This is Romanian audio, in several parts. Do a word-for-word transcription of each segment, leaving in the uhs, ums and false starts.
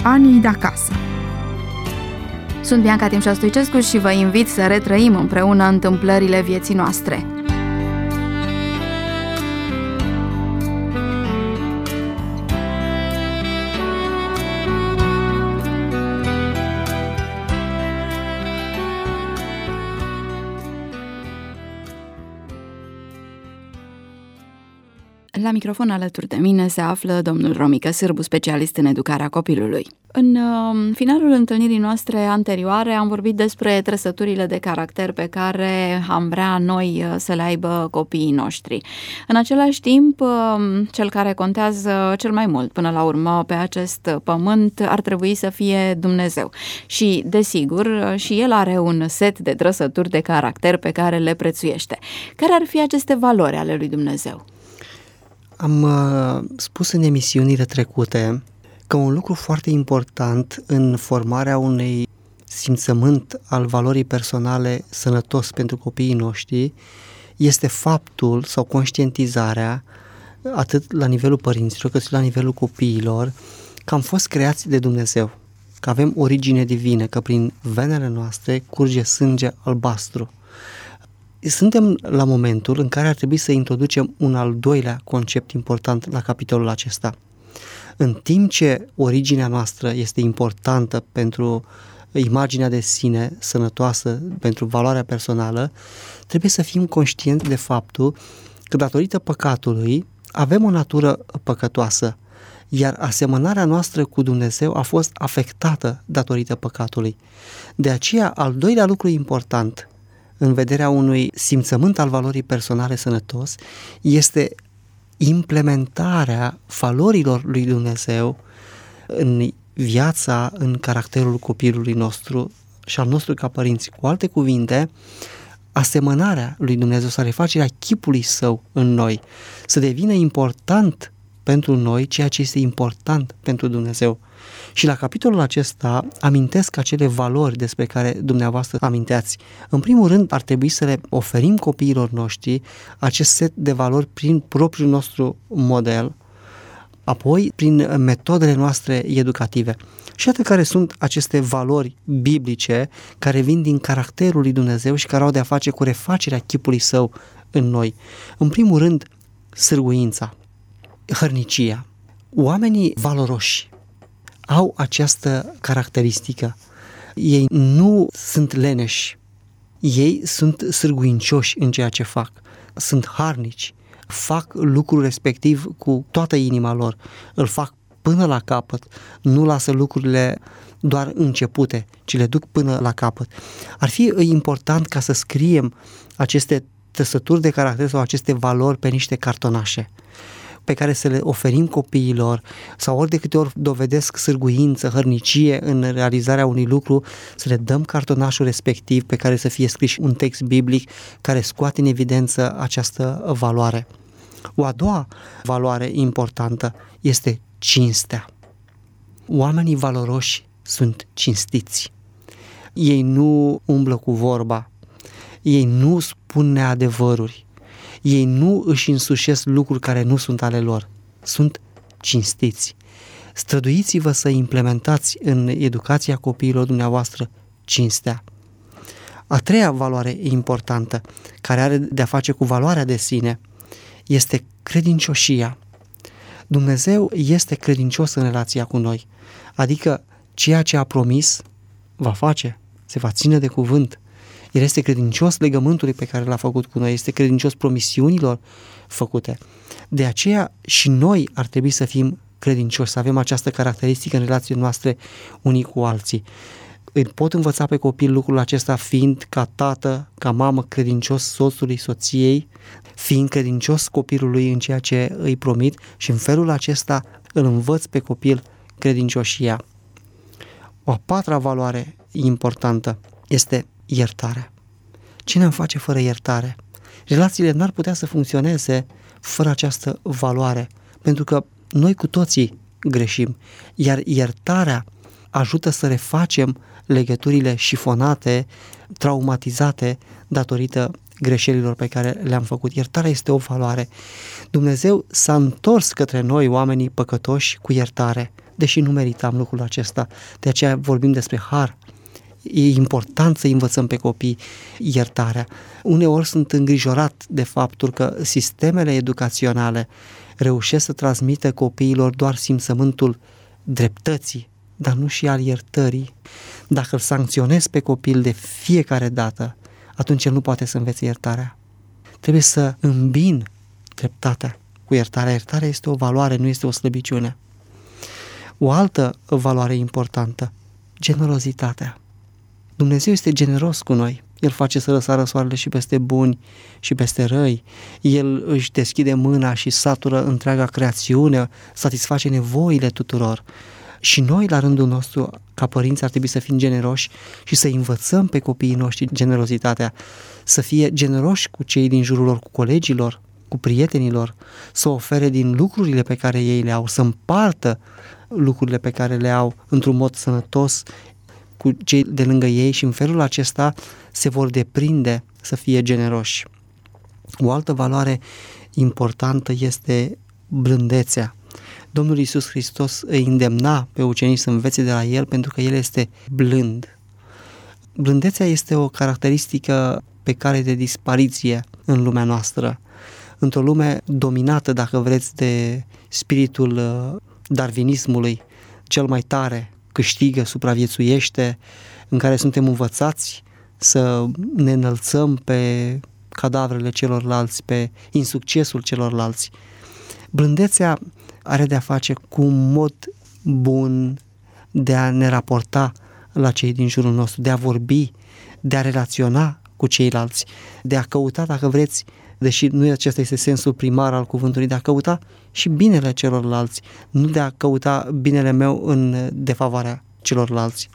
Anii de acasă. Sunt Bianca Timșa Stoicescu și vă invit să retrăim împreună întâmplările vieții noastre. La microfon alături de mine se află domnul Romică Sârbu, specialist în educarea copilului. În uh, finalul întâlnirii noastre anterioare am vorbit despre trăsăturile de caracter pe care am vrea noi uh, să le aibă copiii noștri. În același timp, uh, cel care contează cel mai mult până la urmă pe acest pământ ar trebui să fie Dumnezeu. Și, desigur, uh, și El are un set de trăsături de caracter pe care le prețuiește. Care ar fi aceste valori ale lui Dumnezeu? Am uh, spus în emisiunile trecute că un lucru foarte important în formarea unei simțământ al valorii personale sănătos pentru copiii noștri este faptul sau conștientizarea, atât la nivelul părinților cât și la nivelul copiilor, că am fost creați de Dumnezeu, că avem origine divină, că prin venele noastre curge sânge albastru. Suntem la momentul în care ar trebui să introducem un al doilea concept important la capitolul acesta. În timp ce originea noastră este importantă pentru imaginea de sine sănătoasă, pentru valoarea personală, trebuie să fim conștienți de faptul că datorită păcatului avem o natură păcătoasă, iar asemănarea noastră cu Dumnezeu a fost afectată datorită păcatului. De aceea, al doilea lucru important în vederea unui simțământ al valorii personale sănătos este implementarea valorilor lui Dumnezeu în viața, în caracterul copilului nostru și al nostru ca părinți. Cu alte cuvinte, asemănarea lui Dumnezeu sau refacerea chipului său în noi, să devină important pentru noi ceea ce este important pentru Dumnezeu. Și la capitolul acesta amintesc acele valori despre care dumneavoastră aminteați. În primul rând, ar trebui să le oferim copiilor noștri acest set de valori prin propriul nostru model, apoi prin metodele noastre educative. Și iată care sunt aceste valori biblice care vin din caracterul lui Dumnezeu și care au de-a face cu refacerea chipului său în noi. În primul rând, sârguința, hărnicia. Oamenii valoroși au această caracteristică. Ei nu sunt leneși, ei sunt sârguincioși în ceea ce fac, sunt harnici, fac lucrul respectiv cu toată inima lor, îl fac până la capăt, nu lasă lucrurile doar începute, ci le duc până la capăt. Ar fi important ca să scriem aceste trăsături de caracter sau aceste valori pe niște cartonașe pe care să le oferim copiilor sau ori de câte ori dovedesc sârguință, hărnicie în realizarea unui lucru, să le dăm cartonașul respectiv pe care să fie scris un text biblic care scoate în evidență această valoare. O a doua valoare importantă este cinstea. Oamenii valoroși sunt cinstiți. Ei nu umblă cu vorba, ei nu spun neadevăruri, ei nu își însușesc lucruri care nu sunt ale lor. Sunt cinstiți. Străduiți-vă să implementați în educația copiilor dumneavoastră cinstea. A treia valoare importantă, care are de-a face cu valoarea de sine, este credincioșia. Dumnezeu este credincios în relația cu noi, adică ceea ce a promis va face, se va ține de cuvânt. El este credincios legământului pe care l-a făcut cu noi, este credincios promisiunilor făcute. De aceea și noi ar trebui să fim credincioși, să avem această caracteristică în relațiile noastre unii cu alții. Îi pot învăța pe copil lucrul acesta fiind ca tată, ca mamă credincios soțului, soției, fiind credincios copilului în ceea ce îi promit și în felul acesta îl învăț pe copil credincioșia. O a patra valoare importantă este iertarea. Ce ne-am face fără iertare? Relațiile n-ar putea să funcționeze fără această valoare, pentru că noi cu toții greșim, iar iertarea ajută să refacem legăturile șifonate, traumatizate datorită greșelilor pe care le-am făcut. Iertarea este o valoare. Dumnezeu s-a întors către noi, oamenii păcătoși, cu iertare. deși nu meritam lucrul acesta. De aceea vorbim despre har. E important să învățăm pe copii iertarea. Uneori sunt îngrijorat de faptul că sistemele educaționale reușesc să transmită copiilor doar simțământul dreptății, dar nu și al iertării. Dacă îl sancționezi pe copil de fiecare dată, atunci el nu poate să învețe iertarea. Trebuie să îmbin dreptatea cu iertarea. Iertarea este o valoare, nu este o slăbiciune. O altă valoare importantă, generozitatea. Dumnezeu este generos cu noi. El face să răsară soarele și peste buni și peste răi. El își deschide mâna și satură întreaga creațiune, satisface nevoile tuturor. Și noi, la rândul nostru, ca părinți, ar trebui să fim generoși și să învățăm pe copiii noștri generozitatea, să fie generoși cu cei din jurul lor, cu colegilor, cu prietenilor, să ofere din lucrurile pe care ei le au, să împartă lucrurile pe care le au într-un mod sănătos cu cei de lângă ei și în felul acesta se vor deprinde să fie generoși. O altă valoare importantă este blândețea. Domnul Iisus Hristos îi îndemna pe ucenici să învețe de la El pentru că El este blând. Blândețea este o caracteristică pe care de dispariție în lumea noastră. Într-o lume dominată, dacă vreți, de spiritul darwinismului, cel mai tare câștigă, supraviețuiește, în care suntem învățați să ne înălțăm pe cadavrele celorlalți, pe insuccesul celorlalți. Blândețea are de-a face cu un mod bun de a ne raporta la cei din jurul nostru, de a vorbi, de a relaționa cu ceilalți, de a căuta, dacă vreți, deși nu acesta este sensul primar al cuvântului, de a căuta și binele celorlalți, nu de a căuta binele meu în defavoarea celorlalți.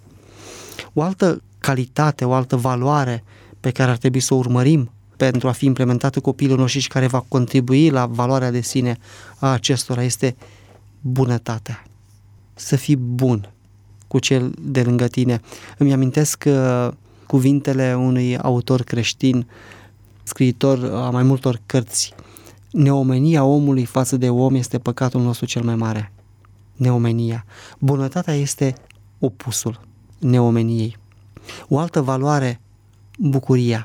O altă calitate, o altă valoare pe care ar trebui să o urmărim pentru a fi implementată copilul nostru și care va contribui la valoarea de sine a acestora este bunătatea. Să fii bun cu cel de lângă tine. Îmi amintesc uh, cuvintele unui autor creștin, scriitor a mai multor cărți. Neomenia omului față de om este păcatul nostru cel mai mare. Neomenia. Bunătatea este opusul neomeniei. O altă valoare, bucuria.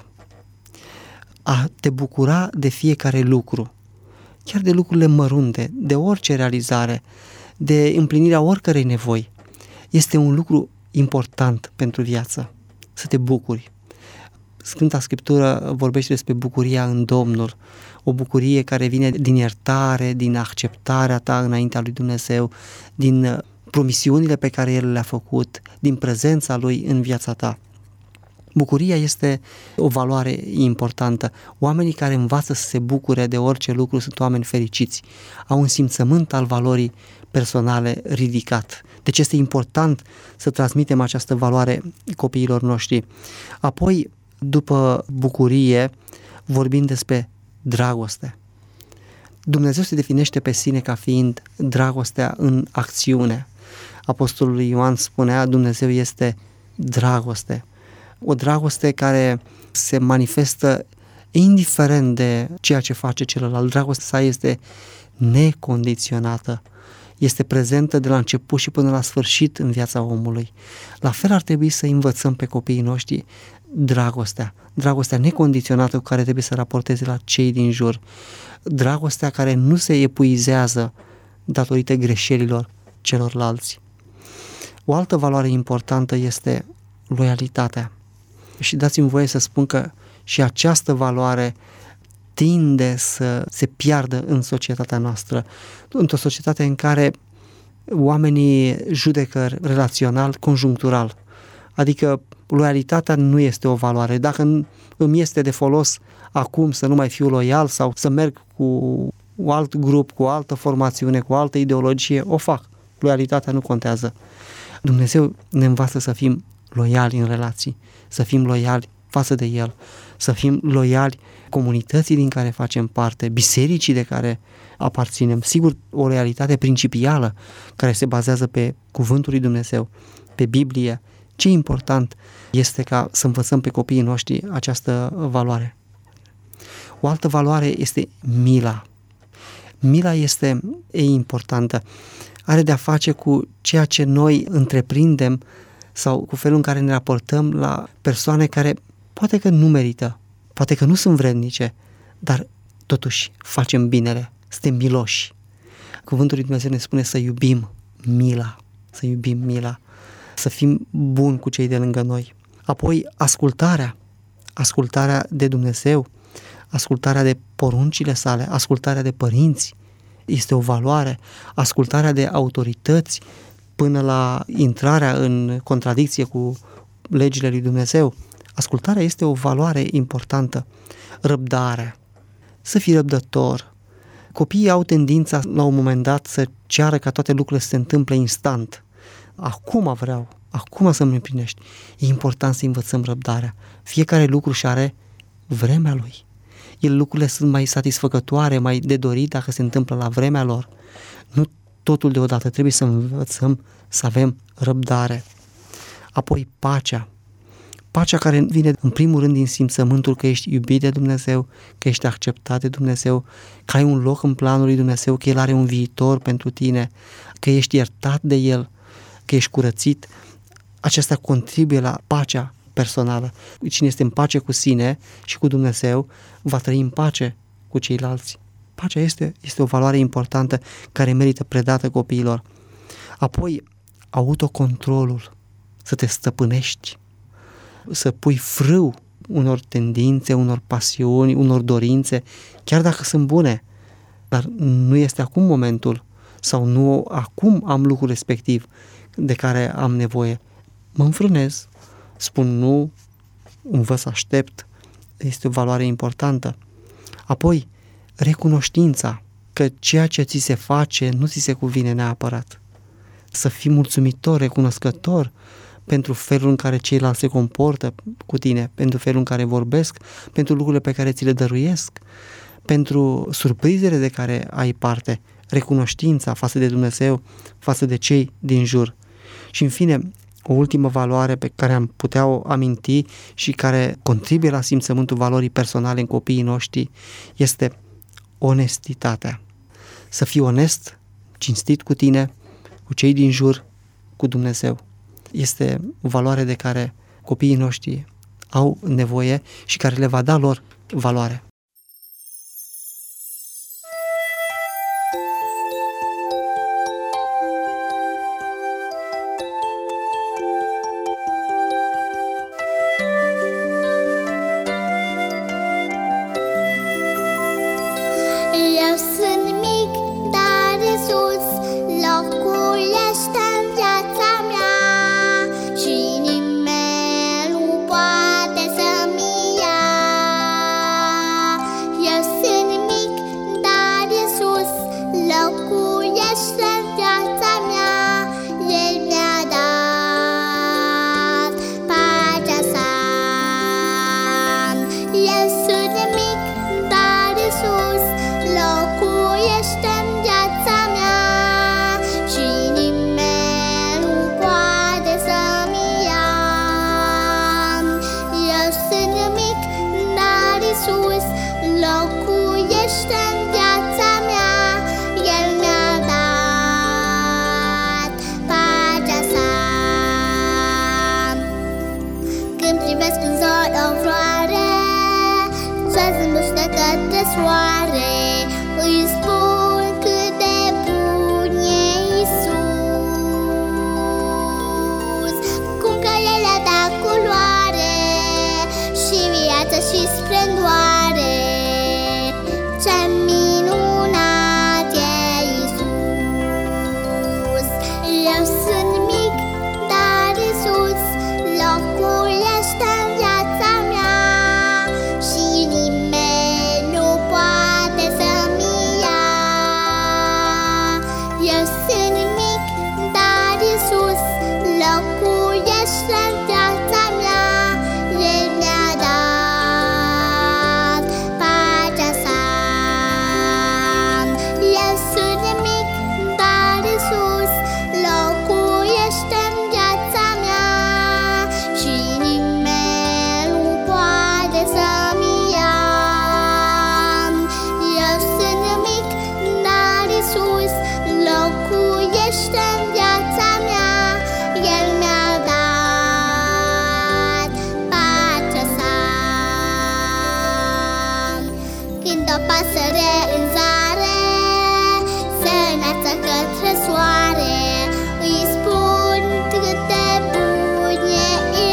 A te bucura de fiecare lucru, chiar de lucrurile mărunte, de orice realizare, de împlinirea oricărei nevoi. Este un lucru important pentru viață, să te bucuri. Sfânta Scriptură vorbește despre bucuria în Domnul, o bucurie care vine din iertare, din acceptarea ta înaintea lui Dumnezeu, din promisiunile pe care El le-a făcut, din prezența Lui în viața ta. Bucuria este o valoare importantă. Oamenii care învață să se bucure de orice lucru sunt oameni fericiți. Au un simțământ al valorii personale ridicat. Deci este important să transmitem această valoare copiilor noștri. Apoi, după bucurie, vorbim despre dragoste. Dumnezeu se definește pe sine ca fiind dragostea în acțiune. Apostolul Ioan spunea, Dumnezeu este dragoste. O dragoste care se manifestă indiferent de ceea ce face celălalt. Dragostea sa este necondiționată. Este prezentă de la început și până la sfârșit în viața omului. La fel ar trebui să învățăm pe copiii noștri dragostea. Dragostea necondiționată cu care trebuie să raporteze la cei din jur. Dragostea care nu se epuizează datorită greșelilor celorlalți. O altă valoare importantă este loialitatea. Și dați-mi voie să spun că și această valoare tinde să se piardă în societatea noastră, într-o societate în care oamenii judecă relațional, conjunctural. Adică loialitatea nu este o valoare. Dacă îmi este de folos acum să nu mai fiu loial sau să merg cu un alt grup, cu o altă formațiune, cu o altă ideologie, o fac. Loialitatea nu contează. Dumnezeu ne învață să fim loiali în relații, să fim loiali față de El, să fim loiali comunității din care facem parte, bisericii de care aparținem. Sigur, o realitate principială care se bazează pe Cuvântul lui Dumnezeu, pe Biblie. Ce important este ca să învățăm pe copiii noștri această valoare. O altă valoare este mila. Mila este e importantă. are de-a face cu ceea ce noi întreprindem sau cu felul în care ne raportăm la persoane care poate că nu merită, poate că nu sunt vrednice, dar totuși facem binele, suntem miloși. Cuvântul lui Dumnezeu ne spune să iubim mila, să iubim mila, să fim buni cu cei de lângă noi. Apoi ascultarea, ascultarea de Dumnezeu, ascultarea de poruncile sale, ascultarea de părinți este o valoare, ascultarea de autorități până la intrarea în contradicție cu legile lui Dumnezeu. Ascultarea este o valoare importantă. Răbdarea, să fii răbdător. Copiii au tendința la un moment dat să ceară ca toate lucrurile să se întâmple instant. Acum vreau, acum să-mi împlinești. E important să învățăm răbdarea. Fiecare lucru și are vremea lui. El, lucrurile sunt mai satisfăcătoare, mai de dorit dacă se întâmplă la vremea lor. Nu totul deodată, trebuie să învățăm să avem răbdare. Apoi pacea. Pacea care vine în primul rând din simțământul că ești iubit de Dumnezeu, că ești acceptat de Dumnezeu, că ai un loc în planul lui Dumnezeu, că El are un viitor pentru tine, că ești iertat de El, că ești curățit. Aceasta contribuie la pacea personală. Cine este în pace cu sine și cu Dumnezeu, va trăi în pace cu ceilalți. Pacea este, este o valoare importantă care merită predată copiilor. Apoi, autocontrolul, să te stăpânești, să pui frâu unor tendințe, unor pasiuni, unor dorințe, chiar dacă sunt bune, dar nu este acum momentul sau nu acum am lucrul respectiv de care am nevoie. Mă înfrânez, spun nu, învăț să aștept, este o valoare importantă. Apoi, recunoștința că ceea ce ți se face nu ți se cuvine neapărat. Să fii mulțumitor, recunoscător pentru felul în care ceilalți se comportă cu tine, pentru felul în care vorbesc, pentru lucrurile pe care ți le dăruiesc, pentru surprizele de care ai parte, recunoștința față de Dumnezeu, față de cei din jur. Și în fine, o ultimă valoare pe care am putea o aminti și care contribuie la simțământul valorii personale în copiii noștri este onestitatea. Să fii onest, cinstit cu tine, cu cei din jur, cu Dumnezeu. Este o valoare de care copiii noștri au nevoie și care le va da lor valoare. viața către soare, îi spun cât de bun e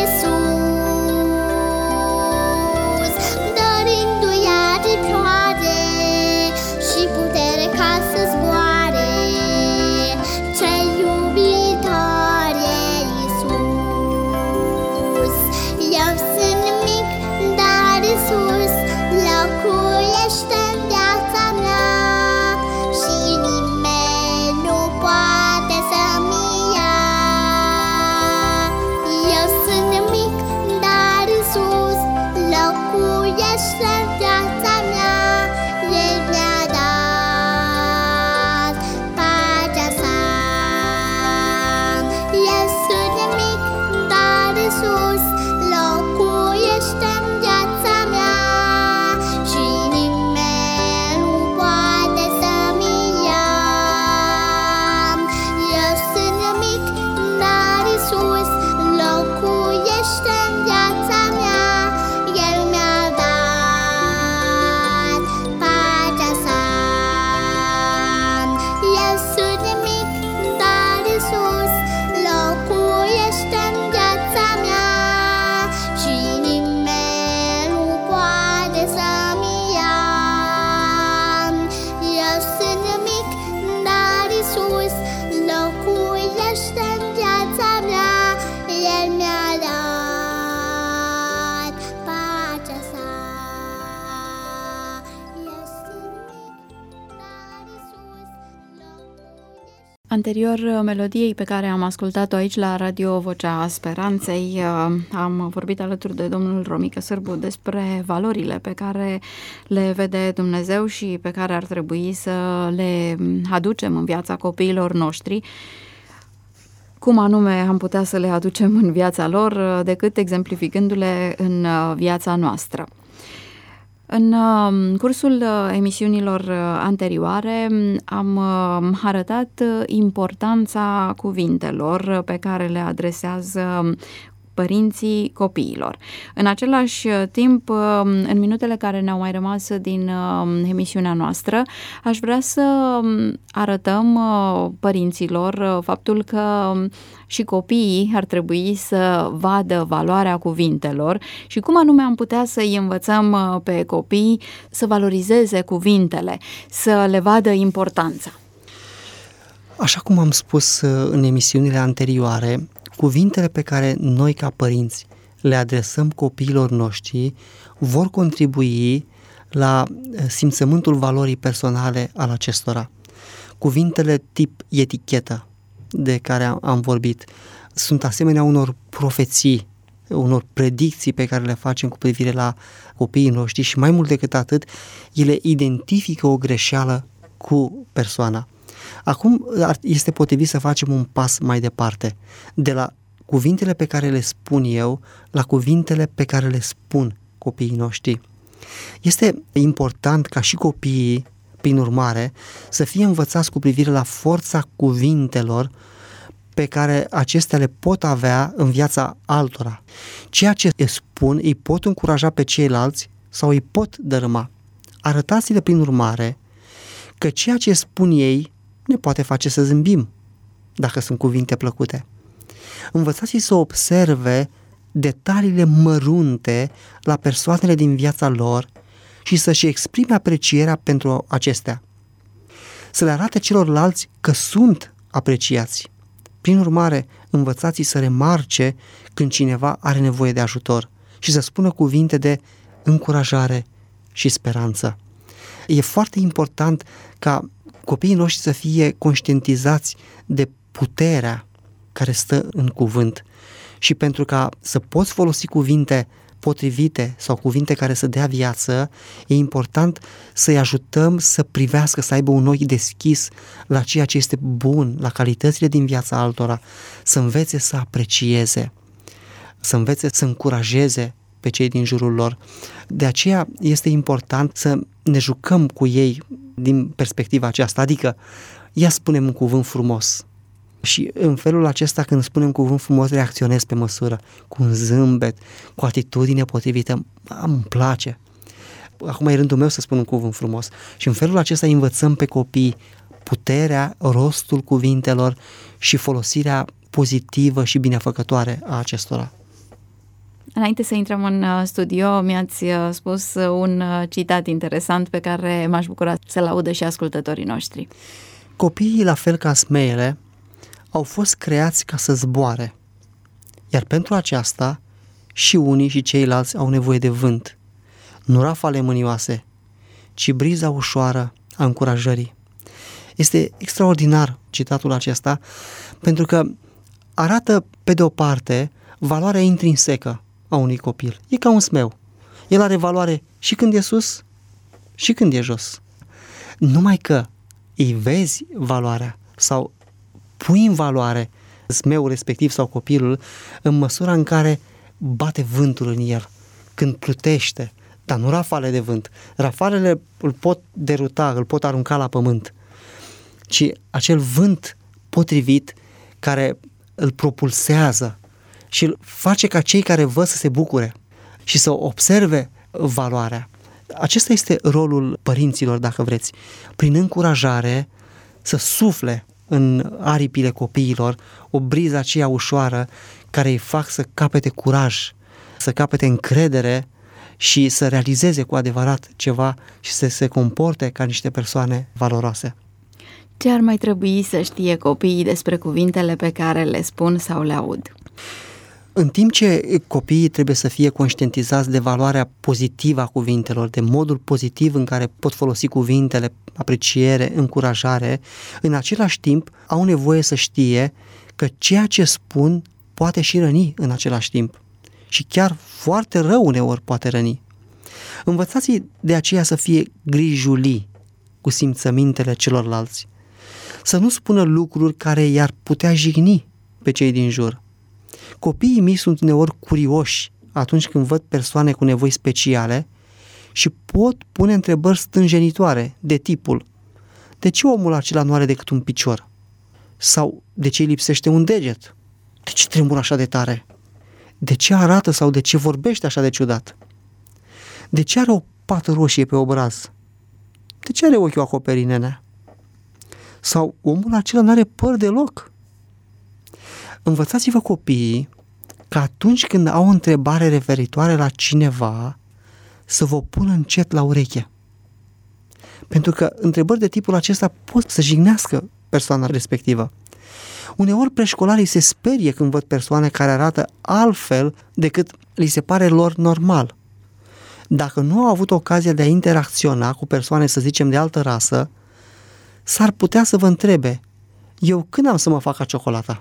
Iisus, dărindu-i aripioare și putere ca să zboare. Ce iubitor e Iisus. Eu sunt mic, dar Iisus locuiește în viața mea și nimeni nu poate să-mi ia. Eu sunt mic, dar Iisus locuiește în viața mea. El mi-a dat pacea sa. Eu sunt mic, dar Iisus locuiește în viața mea și nimeni nu poate să-mi ia. Eu sunt mic, dar Iisus locuiește în viața mea. El mi-a dat pacea sa. Eu sunt mic, dar Iisus locuiește în viața mea și nimeni nu poate să-mi ia. Eu sunt mic, dar Iisus locuiește în viața mea. El mi-a dat pacea sa. Eu sunt mic, dar Iisus locuiește. Anterior melodiei pe care am ascultat-o aici la Radio Vocea Speranței, am vorbit alături de domnul Romică Sârbu despre valorile pe care le vede Dumnezeu și pe care ar trebui să le aducem în viața copiilor noștri. Cum anume am putea să le aducem în viața lor decât exemplificându-le în viața noastră. În cursul emisiunilor anterioare am arătat importanța cuvintelor pe care le adresează părinții copiilor. În același timp, în minutele care ne-au mai rămas din emisiunea noastră, aș vrea să arătăm părinților faptul că și copiii ar trebui să vadă valoarea cuvintelor și cum anume am putea să-i învățăm pe copii să valorizeze cuvintele, să le vadă importanța. Așa cum am spus în emisiunile anterioare, cuvintele pe care noi ca părinți le adresăm copiilor noștri vor contribui la simțământul valorii personale al acestora. Cuvintele tip etichetă de care am vorbit sunt asemenea unor profeții, unor predicții pe care le facem cu privire la copiii noștri și mai mult decât atât, ele identifică o greșeală cu persoana. Acum este potrivit să facem un pas mai departe, de la cuvintele pe care le spun eu la cuvintele pe care le spun copiii noștri. Este important ca și copiii, prin urmare, să fie învățați cu privire la forța cuvintelor pe care acestea le pot avea în viața altora. Ceea ce îi spun îi pot încuraja pe ceilalți sau îi pot dărâma. Arătați-le prin urmare că ceea ce spun ei ne poate face să zâmbim, dacă sunt cuvinte plăcute. Învățați-i să observe detaliile mărunte la persoanele din viața lor și să-și exprime aprecierea pentru acestea. Să le arate celorlalți că sunt apreciați. Prin urmare, învățați-i să remarce când cineva are nevoie de ajutor și să spună cuvinte de încurajare și speranță. E foarte important ca copiii noștri să fie conștientizați de puterea care stă în cuvânt și pentru ca să poți folosi cuvinte potrivite sau cuvinte care să dea viață, e important să-i ajutăm să privească, să aibă un ochi deschis la ceea ce este bun, la calitățile din viața altora, să învețe să aprecieze, să învețe să încurajeze pe cei din jurul lor. De aceea este important să ne jucăm cu ei din perspectiva aceasta, adică ia spunem un cuvânt frumos și în felul acesta când spunem cuvânt frumos reacționez pe măsură, cu un zâmbet, cu atitudine potrivită, îmi place. Acum e rândul meu să spun un cuvânt frumos și în felul acesta învățăm pe copii puterea, rostul cuvintelor și folosirea pozitivă și binefăcătoare a acestora. Înainte să intrăm în studio, mi-ați spus un citat interesant pe care m-aș bucura să-l audă și ascultătorii noștri. Copiii, la fel ca smeile, au fost creați ca să zboare, iar pentru aceasta și unii și ceilalți au nevoie de vânt, nu rafale mânioase, ci briza ușoară a încurajării. Este extraordinar citatul acesta, pentru că arată, pe de o parte, valoarea intrinsecă a unui copil. E ca un smeu. El are valoare și când e sus și când e jos. Numai că îi vezi valoarea sau pui în valoare smeul respectiv sau copilul în măsura în care bate vântul în el, când plutește, dar nu rafale de vânt. Rafalele îl pot deruta, îl pot arunca la pământ, ci acel vânt potrivit care îl propulsează și îl face ca cei care văd să se bucure și să observe valoarea. Acesta este rolul părinților, dacă vreți, prin încurajare să sufle în aripile copiilor o briză aceea ușoară care îi fac să capete curaj, să capete încredere și să realizeze cu adevărat ceva și să se comporte ca niște persoane valoroase. Ce ar mai trebui să știe copiii despre cuvintele pe care le spun sau le aud? În timp ce copiii trebuie să fie conștientizați de valoarea pozitivă a cuvintelor, de modul pozitiv în care pot folosi cuvintele, apreciere, încurajare, în același timp au nevoie să știe că ceea ce spun poate și răni în același timp. Și chiar foarte rău uneori poate răni. Învățați de aceea să fie grijulii cu simțămintele celorlalți. Să nu spună lucruri care i-ar putea jigni pe cei din jur. Copiii mici sunt uneori curioși atunci când văd persoane cu nevoi speciale și pot pune întrebări stânjenitoare de tipul: de ce omul acela nu are decât un picior? Sau de ce îi lipsește un deget? De ce tremură așa de tare? De ce arată sau de ce vorbește așa de ciudat? De ce are o pată roșie pe obraz? De ce are ochiul acoperit, nenea? Sau omul acela nu are păr deloc? Învățați-vă copiii că atunci când au o întrebare referitoare la cineva, să vă pună încet la ureche. Pentru că întrebări de tipul acesta pot să jignească persoana respectivă. Uneori preșcolarii se sperie când văd persoane care arată altfel decât li se pare lor normal. Dacă nu au avut ocazia de a interacționa cu persoane, să zicem, de altă rasă, s-ar putea să vă întrebe: eu când am să mă fac ca ciocolata?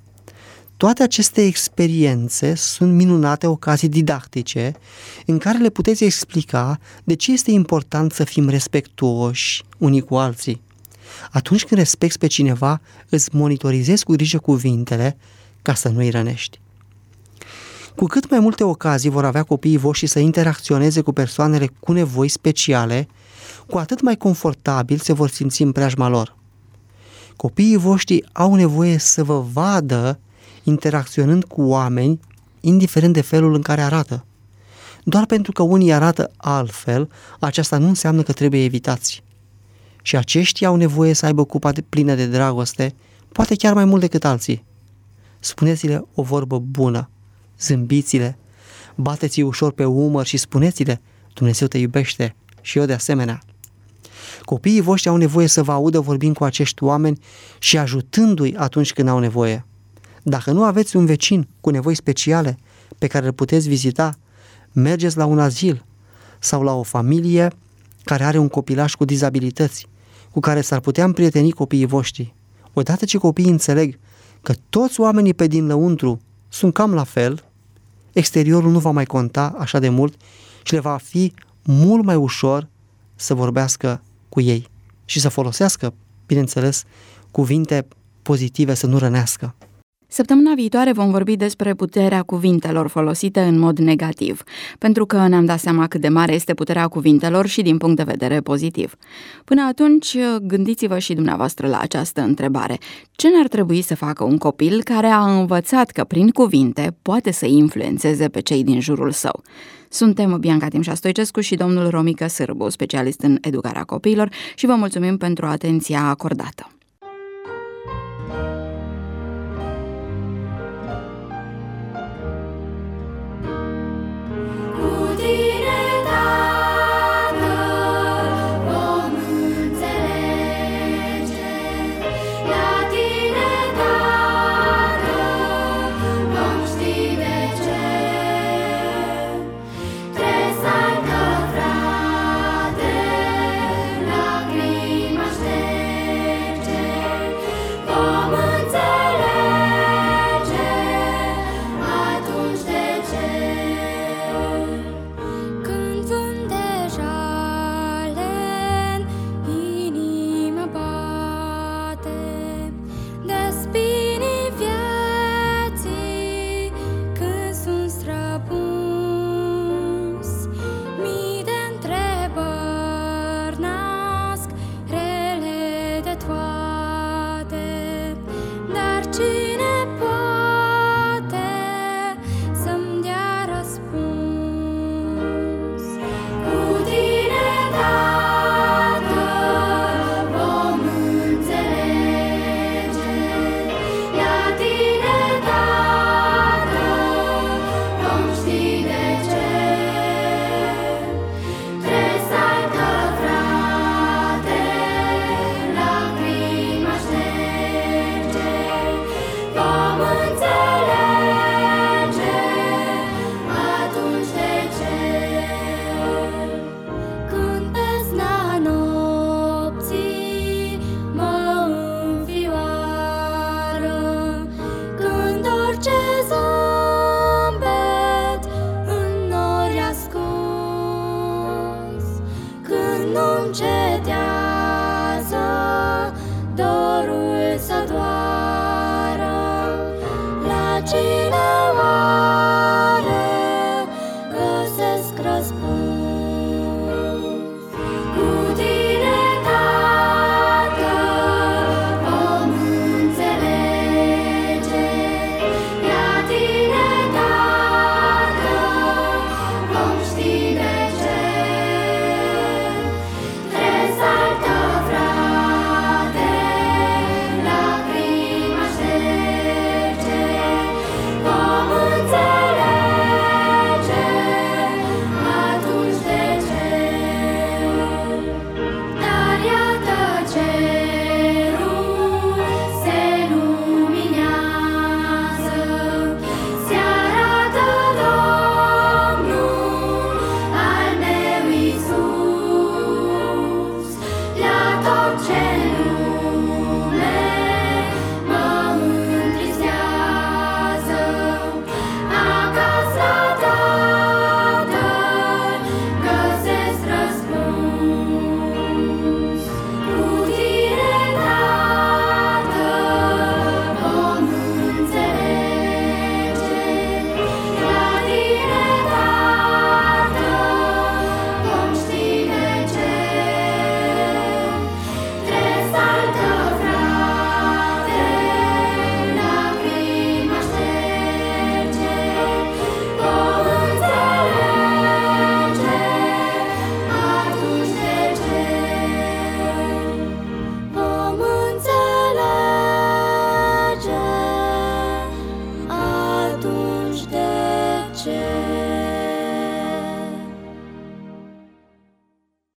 Toate aceste experiențe sunt minunate ocazii didactice în care le puteți explica de ce este important să fim respectuoși unii cu alții. Atunci când respecti pe cineva, îți monitorizezi cu grijă cuvintele ca să nu îi rănești. Cu cât mai multe ocazii vor avea copiii voștri să interacționeze cu persoanele cu nevoi speciale, cu atât mai confortabil se vor simți în preajma lor. Copiii voștri au nevoie să vă vadă interacționând cu oameni, indiferent de felul în care arată. Doar pentru că unii arată altfel, aceasta nu înseamnă că trebuie evitați. Și aceștia au nevoie să aibă cupa plină de dragoste, poate chiar mai mult decât alții. Spuneți-le o vorbă bună, zâmbiți-le, bateți-i ușor pe umăr și spuneți-le: Dumnezeu te iubește și eu de asemenea. Copiii voștri au nevoie să vă audă vorbind cu acești oameni și ajutându-i atunci când au nevoie. Dacă nu aveți un vecin cu nevoi speciale pe care îl puteți vizita, mergeți la un azil sau la o familie care are un copilaș cu dizabilități, cu care s-ar putea împrieteni copiii voștri. Odată ce copiii înțeleg că toți oamenii pe din lăuntru sunt cam la fel, exteriorul nu va mai conta așa de mult și le va fi mult mai ușor să vorbească cu ei și să folosească, bineînțeles, cuvinte pozitive, să nu rănească. Săptămâna viitoare vom vorbi despre puterea cuvintelor folosite în mod negativ, pentru că ne-am dat seama cât de mare este puterea cuvintelor și din punct de vedere pozitiv. Până atunci, gândiți-vă și dumneavoastră la această întrebare. Ce ne-ar trebui să facă un copil care a învățat că prin cuvinte poate să influențeze pe cei din jurul său? Suntem Bianca Timșa Stoicescu și domnul Romica Sârbu, specialist în educarea copiilor, și vă mulțumim pentru atenția acordată. ce